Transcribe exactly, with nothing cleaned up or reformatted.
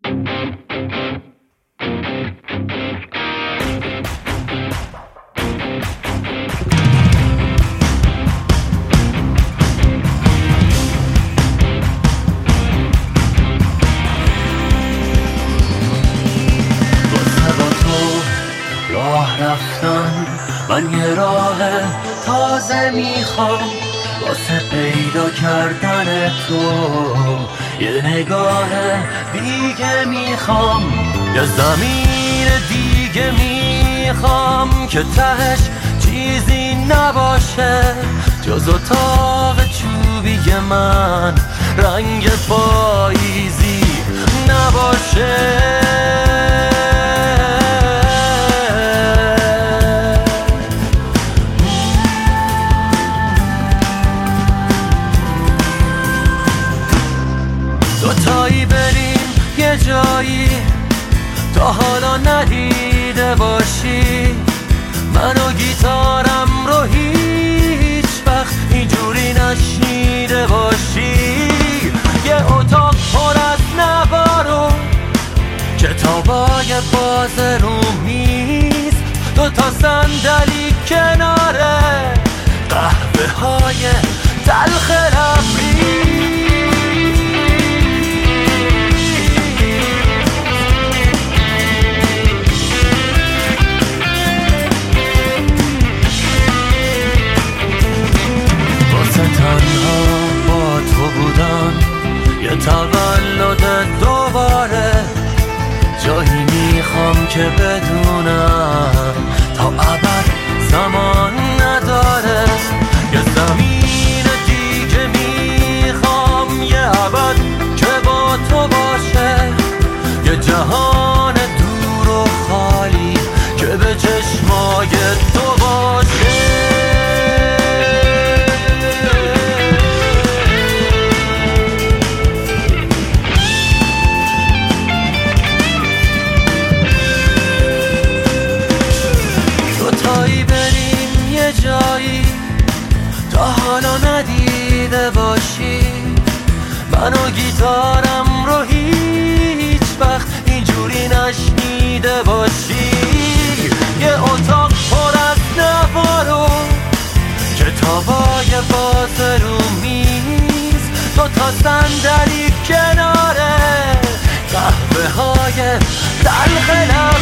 من یه راه تازه میخوام واسه پیدا کردن تو، یه نگاه دیگه میخوام، یه زمین دیگه میخوام که تهش چیزی نباشه جز اتاق چوبی من، رنگ پاییزی نباشه. دوتایی بریم یه جایی تا حالا ندیده باشی، من و گیتارم رو هیچ وقت اینجوری نشنیده باشی. یه اتاق پر از نوارو، کتابای باز رو میز، دوتا صندلی کناره، قهوه های تلخ لبریز. تنها با تو بودم یه تولد دوباره، جایی میخوام که بدونم تا ابد زمان نداره، یه زمین دیگه میخوام یه ابد که با تو باشه، یه جهان دور و خالی که به چشمای تو باشه. جایی تا حالا ندیده باشی، من و گیتارم رو هیچ وقت اینجوری نشنیده باشی. یه اتاق پر از نوارو، کتابای باز رو میز، دوتا صندلی کناره، قهوه های تلخ